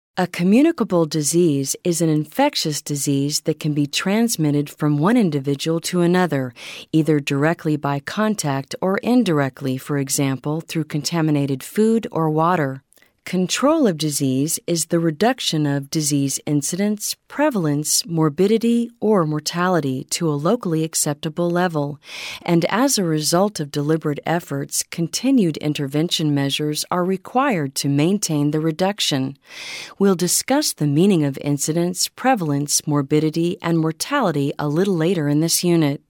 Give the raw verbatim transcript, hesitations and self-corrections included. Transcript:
A communicable disease is an infectious disease that can be transmitted from one individual to another, either directly by contact or indirectly, for example, through contaminated food or water. Control of disease is the reduction of disease incidence, prevalence, morbidity, or mortality to a locally acceptable level, and as a result of deliberate efforts, continued intervention measures are required to maintain the reduction. We'll discuss the meaning of incidence, prevalence, morbidity, and mortality a little later in this unit.